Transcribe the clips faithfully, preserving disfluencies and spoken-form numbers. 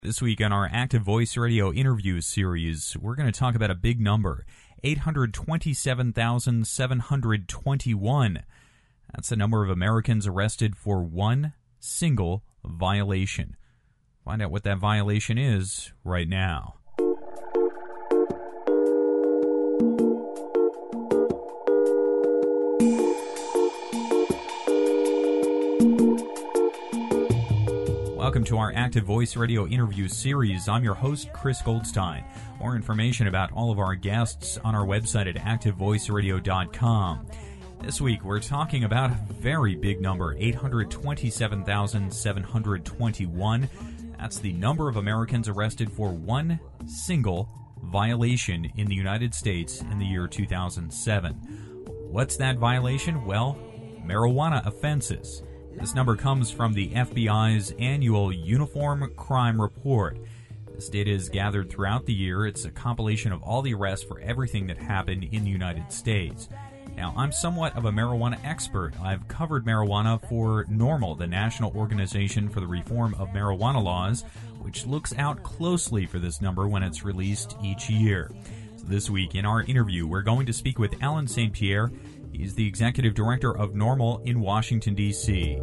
This week on our Active Voice Radio interview series, we're going to talk about a big number, eight hundred twenty-seven thousand seven hundred twenty-one. That's the number of Americans arrested for one single violation. Find out what that violation is right now. Welcome to our Active Voice Radio interview series. I'm your host, Chris Goldstein. More information about all of our guests on our website at active voice radio dot com. This week, we're talking about a very big number, eight hundred twenty-seven thousand seven hundred twenty-one. That's the number of Americans arrested for one single violation in the United States in the year two thousand seven. What's that violation? Well, marijuana offenses. This number comes from the F B I's annual Uniform Crime Report. This data is gathered throughout the year. It's a compilation of all the arrests for everything that happened in the United States. Now, I'm somewhat of a marijuana expert. I've covered marijuana for NORML, the National Organization for the Reform of Marijuana Laws, which looks out closely for this number when it's released each year. So this week in our interview, we're going to speak with Alan Saint Pierre. He's the executive director of NORML in Washington, D C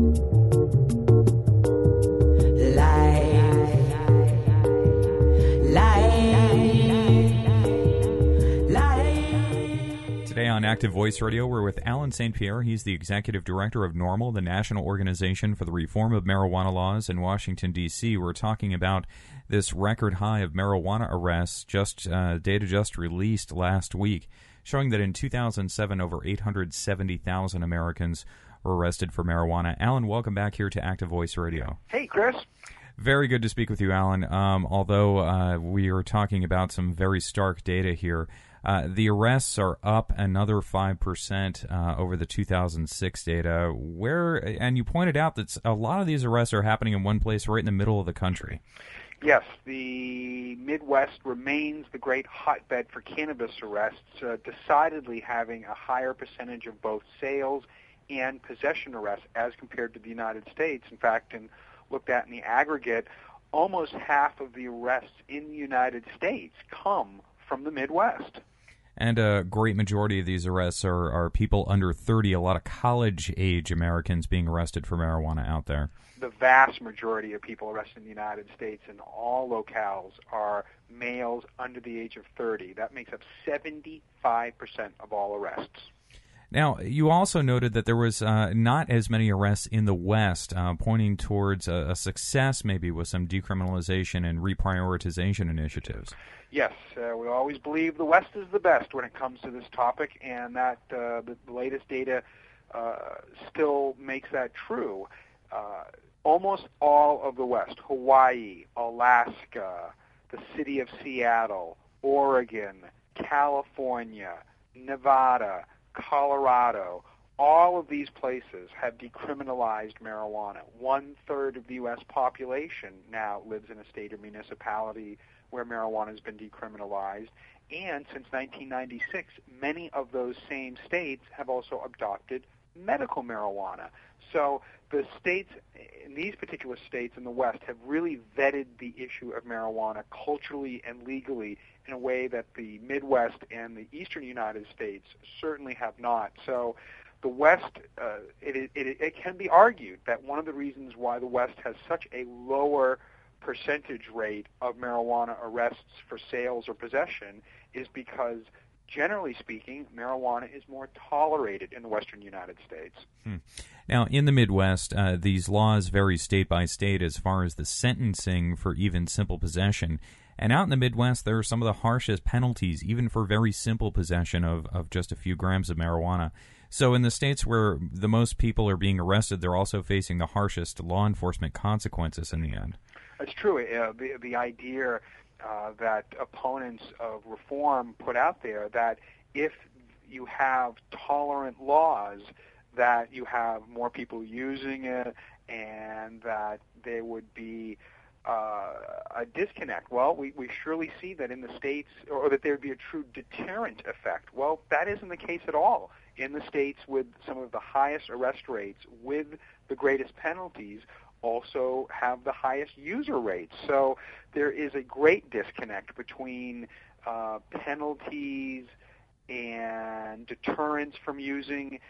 Today on Active Voice Radio, we're with Alan Saint Pierre. He's the executive director of NORML, the National Organization for the Reform of Marijuana Laws in Washington, D C We're talking about this record high of marijuana arrests, just uh, data just released last week, showing that in two thousand seven, over eight hundred seventy thousand Americans were arrested for marijuana. Alan, welcome back here to Active Voice Radio. Hey, Chris. Very good to speak with you, Alan. Um, although uh, we are talking about some very stark data here, uh, the arrests are up another five percent uh, over the two thousand six data. Where, and you pointed out that a lot of these arrests are happening in one place right in the middle of the country. Yes, the Midwest remains the great hotbed for cannabis arrests, uh, decidedly having a higher percentage of both sales and possession arrests as compared to the United States. In fact, and looked at in the aggregate, almost half of the arrests in the United States come from the Midwest. And a great majority of these arrests are, are people under thirty, a lot of college-age Americans being arrested for marijuana out there. The vast majority of people arrested in the United States in all locales are males under the age of thirty. That makes up seventy-five percent of all arrests. Now, you also noted that there was uh, not as many arrests in the West, uh, pointing towards a, a success maybe with some decriminalization and reprioritization initiatives. Yes, uh, we always believe the West is the best when it comes to this topic, and that uh, the, the latest data uh, still makes that true. Uh, almost all of the West, Hawaii, Alaska, the city of Seattle, Oregon, California, Nevada, Colorado, all of these places have decriminalized marijuana. One-third of the U S population now lives in a state or municipality where marijuana has been decriminalized. And since nineteen ninety-six, many of those same states have also adopted medical marijuana. So the states, in these particular states in the West, have really vetted the issue of marijuana culturally and legally in a way that the Midwest and the eastern United States certainly have not. So the West, uh, it, it, it can be argued that one of the reasons why the West has such a lower percentage rate of marijuana arrests for sales or possession is because, generally speaking, marijuana is more tolerated in the western United States. Hmm. Now, in the Midwest, uh, these laws vary state by state as far as the sentencing for even simple possession. And out in the Midwest, there are some of the harshest penalties, even for very simple possession of, of just a few grams of marijuana. So in the states where the most people are being arrested, they're also facing the harshest law enforcement consequences in the end. That's true. Uh, the, the idea uh, that opponents of reform put out there, that if you have tolerant laws, that you have more people using it, and that there would be uh, a disconnect. Well, we, we surely see that in the states, or that there would be a true deterrent effect. Well, that isn't the case at all. In the states with some of the highest arrest rates, with the greatest penalties, also have the highest user rates. So there is a great disconnect between uh, penalties and deterrence from using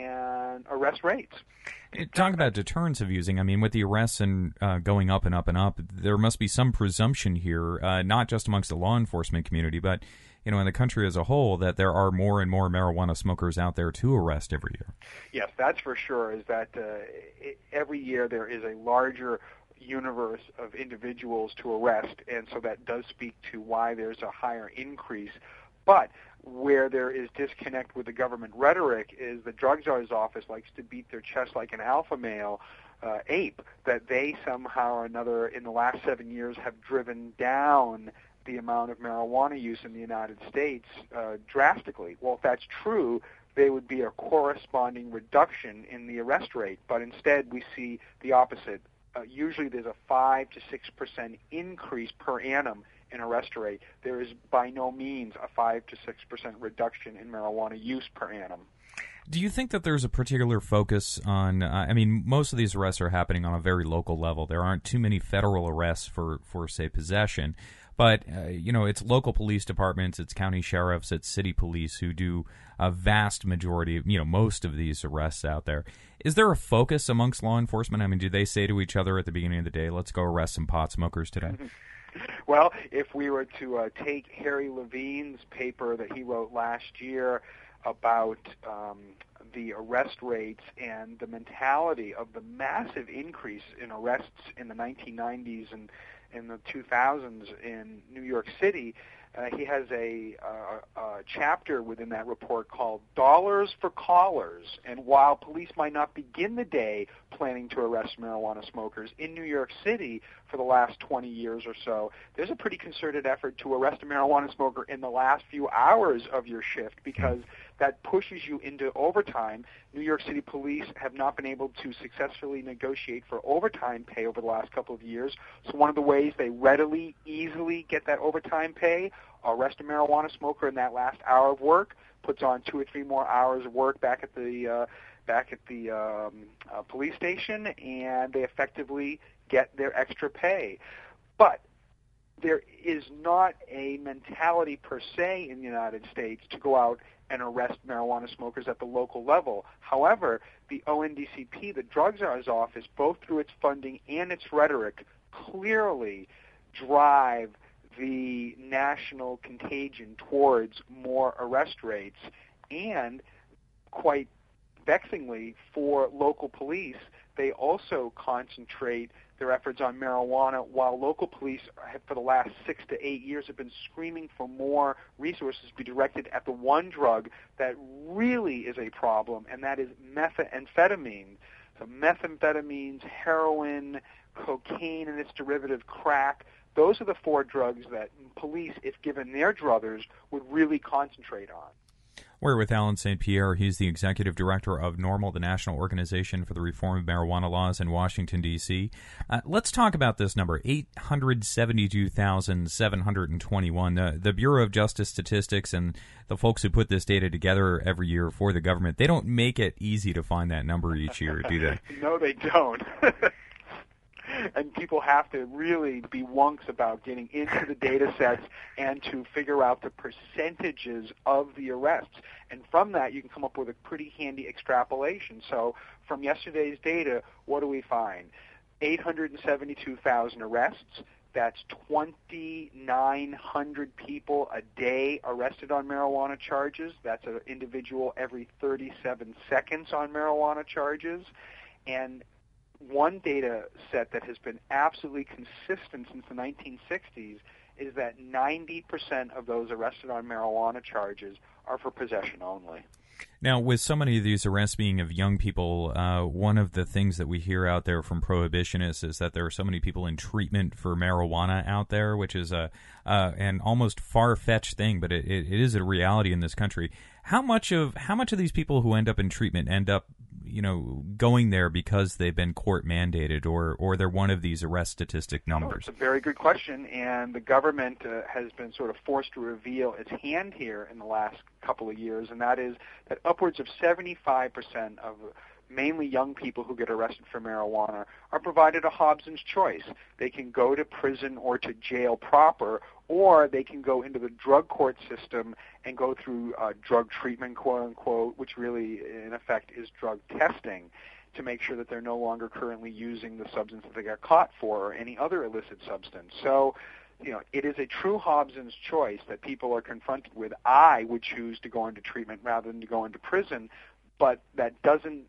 and arrest rates. Talk about deterrence of using. I mean, with the arrests and uh, going up and up and up, there must be some presumption here, uh, not just amongst the law enforcement community, but you know, in the country as a whole, that there are more and more marijuana smokers out there to arrest every year. Yes, that's for sure. Is that uh, it, every year there is a larger universe of individuals to arrest, and so that does speak to why there's a higher increase. But where there is disconnect with the government rhetoric is the drug czar's office likes to beat their chest like an alpha male uh, ape, that they somehow or another in the last seven years have driven down the amount of marijuana use in the United States uh, drastically. Well, if that's true, there would be a corresponding reduction in the arrest rate, but instead we see the opposite. Uh, usually there's a five to six percent increase per annum in arrest rate. There is by no means a five to six percent reduction in marijuana use per annum. Do you think that there's a particular focus on, uh, I mean, most of these arrests are happening on a very local level. There aren't too many federal arrests for, for say, possession. But, uh, you know, it's local police departments, it's county sheriffs, it's city police who do a vast majority of, you know, most of these arrests out there. Is there a focus amongst law enforcement? I mean, do they say to each other at the beginning of the day, let's go arrest some pot smokers today? Well, if we were to uh, take Harry Levine's paper that he wrote last year about um, the arrest rates and the mentality of the massive increase in arrests in the nineteen nineties and in the two thousands in New York City, uh, he has a, uh, a chapter within that report called Dollars for Callers. And while police might not begin the day planning to arrest marijuana smokers, in New York City for the last twenty years or so, there's a pretty concerted effort to arrest a marijuana smoker in the last few hours of your shift because that pushes you into overtime. New York City police have not been able to successfully negotiate for overtime pay over the last couple of years. So one of the ways they readily, easily get that overtime pay, arrest a marijuana smoker in that last hour of work, puts on two or three more hours of work back at the uh, back at the um, uh, police station, and they effectively get their extra pay. But there is not a mentality per se in the United States to go out and arrest marijuana smokers at the local level. However, the O N D C P, the drug czar's office, both through its funding and its rhetoric, clearly drive the national contagion towards more arrest rates. And quite vexingly for local police, they also concentrate their efforts on marijuana, while local police have, for the last six to eight years have been screaming for more resources to be directed at the one drug that really is a problem, and that is methamphetamine. So methamphetamines, heroin, cocaine and its derivative crack, those are the four drugs that police, if given their druthers, would really concentrate on. We're with Alan Saint Pierre. He's the executive director of NORML, the National Organization for the Reform of Marijuana Laws in Washington, D C Uh, let's talk about this number, eight hundred seventy-two thousand seven hundred twenty-one. The, the Bureau of Justice Statistics and the folks who put this data together every year for the government, they don't make it easy to find that number each year, do they? No, they don't. And people have to really be wonks about getting into the data sets and to figure out the percentages of the arrests. And from that, you can come up with a pretty handy extrapolation. So from yesterday's data, what do we find? eight hundred seventy-two thousand arrests. That's twenty-nine hundred people a day arrested on marijuana charges. That's an individual every thirty-seven seconds on marijuana charges. And one data set that has been absolutely consistent since the nineteen sixties is that ninety percent of those arrested on marijuana charges are for possession only. Now, with so many of these arrests being of young people, uh, one of the things that we hear out there from prohibitionists is that there are so many people in treatment for marijuana out there, which is a uh, an almost far-fetched thing, but it, it is a reality in this country. How much of how much of these people who end up in treatment end up, you know, going there because they've been court mandated, or or they're one of these arrest statistic numbers? Oh, it's a very good question, and the government uh, has been sort of forced to reveal its hand here in the last couple of years, and that is that upwards of seventy-five percent of mainly young people who get arrested for marijuana, are provided a Hobson's choice. They can go to prison or to jail proper, or they can go into the drug court system and go through uh, drug treatment, quote-unquote, which really, in effect, is drug testing, to make sure that they're no longer currently using the substance that they got caught for or any other illicit substance. So, you know, it is a true Hobson's choice that people are confronted with. I would choose to go into treatment rather than to go into prison, but that doesn't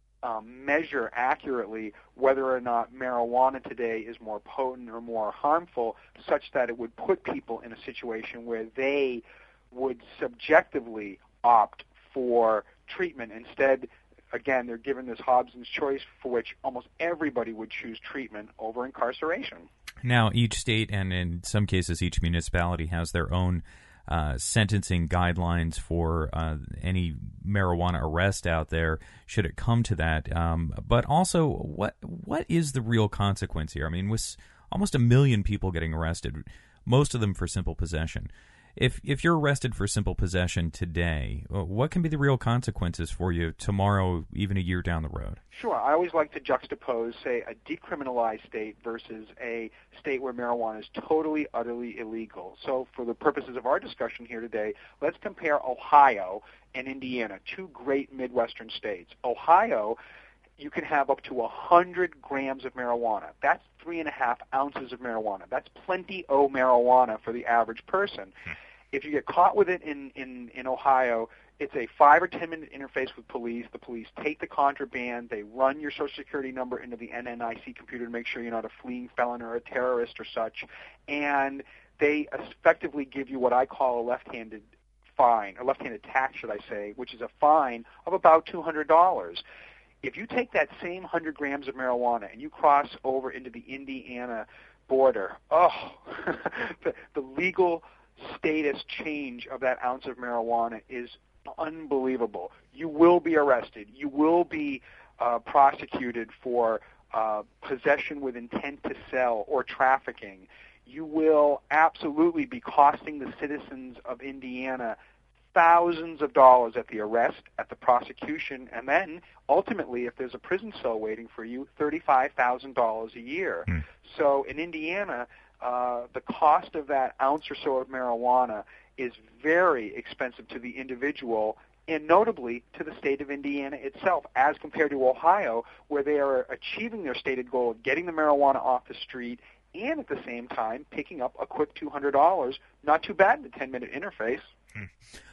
um, measure accurately whether or not marijuana today is more potent or more harmful, such that it would put people in a situation where they would subjectively opt for treatment. Instead, again, they're given this Hobson's choice for which almost everybody would choose treatment over incarceration. Now, each state and in some cases each municipality has their own uh, sentencing guidelines for uh, any marijuana arrest out there, should it come to that. Um, but also, what what is the real consequence here? I mean, with almost a million people getting arrested, most of them for simple possession. If if you're arrested for simple possession today, what can be the real consequences for you tomorrow, even a year down the road? Sure. I always like to juxtapose, say, a decriminalized state versus a state where marijuana is totally, utterly illegal. So for the purposes of our discussion here today, let's compare Ohio and Indiana, two great Midwestern states. Ohio, you can have up to one hundred grams of marijuana. That's three and a half ounces of marijuana. That's plenty o marijuana for the average person. If you get caught with it in, in, in Ohio, it's a five or ten minute interface with police. The police take the contraband. They run your Social Security number into the N N I C computer to make sure you're not a fleeing felon or a terrorist or such. And they effectively give you what I call a left-handed fine, a left-handed tax, should I say, which is a fine of about two hundred dollars. If you take that same one hundred grams of marijuana and you cross over into the Indiana border, oh, the, the legal status change of that ounce of marijuana is unbelievable. You will be arrested. You will be uh, prosecuted for uh, possession with intent to sell or trafficking. You will absolutely be costing the citizens of Indiana thousands of dollars at the arrest, at the prosecution, and then ultimately, if there's a prison cell waiting for you, thirty-five thousand dollars a year. Mm. So in Indiana, uh, the cost of that ounce or so of marijuana is very expensive to the individual, and notably to the state of Indiana itself, as compared to Ohio, where they are achieving their stated goal of getting the marijuana off the street and at the same time picking up a quick two hundred dollars. Not too bad in the ten minute interface. Mm.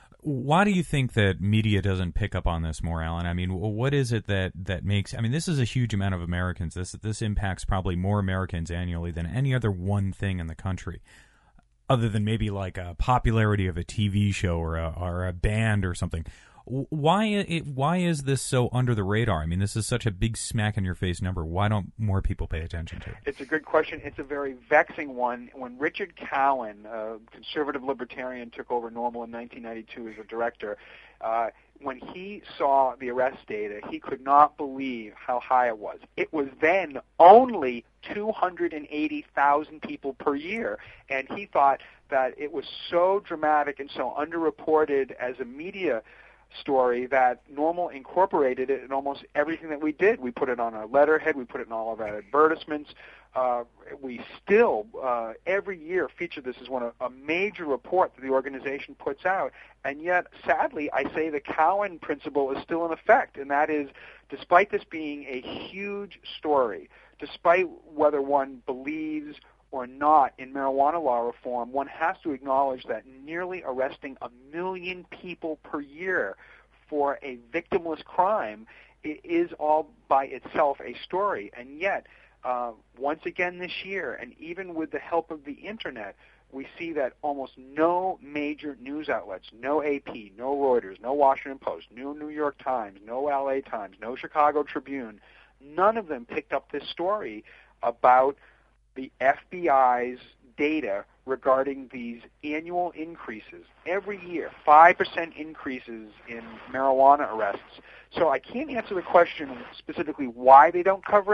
Why do you think that media doesn't pick up on this more, Alan? I mean, what is it that, that makes... I mean, this is a huge amount of Americans. This this impacts probably more Americans annually than any other one thing in the country, other than maybe like a popularity of a T V show or a, or a band or something. Why it, why is this so under the radar? I mean, this is such a big smack-in-your-face number. Why don't more people pay attention to it? It's a good question. It's a very vexing one. When Richard Cowan, a conservative libertarian, took over NORML in nineteen ninety-two as a director, uh, when he saw the arrest data, he could not believe how high it was. It was then only two hundred eighty thousand people per year, and he thought that it was so dramatic and so underreported as a media story that NORML incorporated it in almost everything that we did. We put it on our letterhead. We put it in all of our advertisements. Uh, we still, uh, every year, feature this as one of a major report that the organization puts out. And yet, sadly, I say the Cowan principle is still in effect, and that is, despite this being a huge story, despite whether one believes or not in marijuana law reform, one has to acknowledge that nearly arresting a million people per year for a victimless crime is all by itself a story. And yet, uh, once again this year, and even with the help of the Internet, we see that almost no major news outlets, no A P, no Reuters, no Washington Post, no New York Times, no L A Times, no Chicago Tribune, none of them picked up this story about the F B I's data regarding these annual increases. Every year, five percent increases in marijuana arrests. So I can't answer the question specifically why they don't cover it,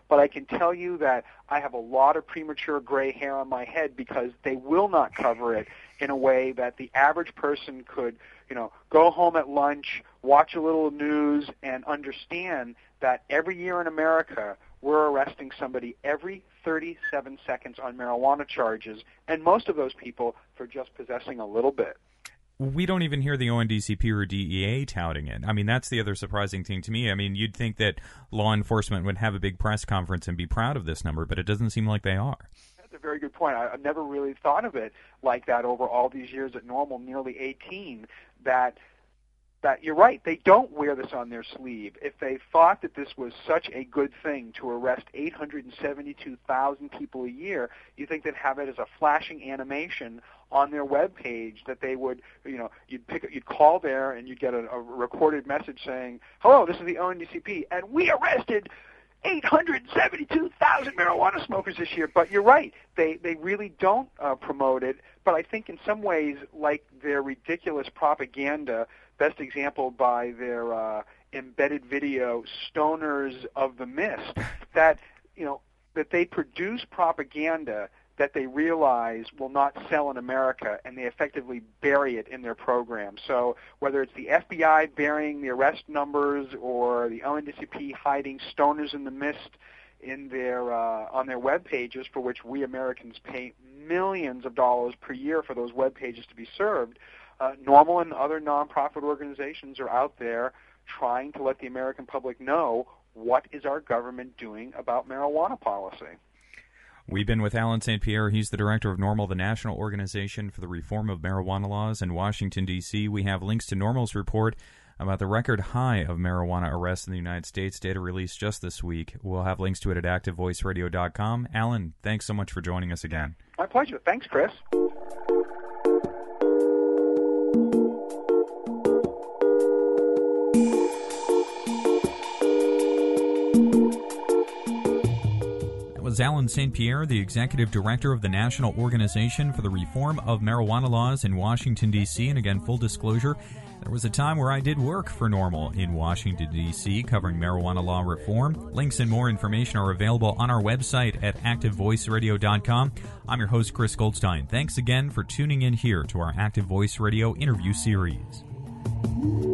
but I can tell you that I have a lot of premature gray hair on my head because they will not cover it in a way that the average person could, you know, go home at lunch, watch a little news, and understand that every year in America we're arresting somebody every thirty-seven seconds on marijuana charges, and most of those people for just possessing a little bit. We don't even hear the O N D C P or D E A touting it. I mean, that's the other surprising thing to me. I mean, you'd think that law enforcement would have a big press conference and be proud of this number, but it doesn't seem like they are. That's a very good point. I, I've never really thought of it like that over all these years at Normal, nearly eighteen, that that you're right, they don't wear this on their sleeve. If they thought that this was such a good thing to arrest eight hundred seventy-two thousand people a year, you think they'd have it as a flashing animation on their web page that they would, you know, you'd pick, you'd call there and you'd get a, a recorded message saying, "Hello, this is the O N D C P, and we arrested eight hundred seventy-two thousand marijuana smokers this year." But you're right, they they really don't uh, promote it. But I think in some ways, like their ridiculous propaganda, best example by their uh, embedded video, Stoners of the Mist, that, you know, that they produce propaganda that they realize will not sell in America, and they effectively bury it in their program. So whether it's the F B I burying the arrest numbers or the O N D C P hiding Stoners in the Mist in their uh, on their web pages, for which we Americans pay millions of dollars per year for those web pages to be served, uh, Normal and other nonprofit organizations are out there trying to let the American public know what is our government doing about marijuana policy. We've been with Alan Saint Pierre. He's the director of Normal, the National Organization for the Reform of Marijuana Laws in Washington, D C We have links to Normal's report about the record high of marijuana arrests in the United States, data released just this week. We'll have links to it at active voice radio dot com. Alan, thanks so much for joining us again. My pleasure. Thanks, Chris. Was Alan Saint Pierre, the executive director of the National Organization for the Reform of Marijuana Laws in Washington, D C And again, full disclosure, there was a time where I did work for Normal in Washington, D C, covering marijuana law reform. Links and more information are available on our website at active voice radio dot com. I'm your host, Chris Goldstein. Thanks again for tuning in here to our Active Voice Radio interview series.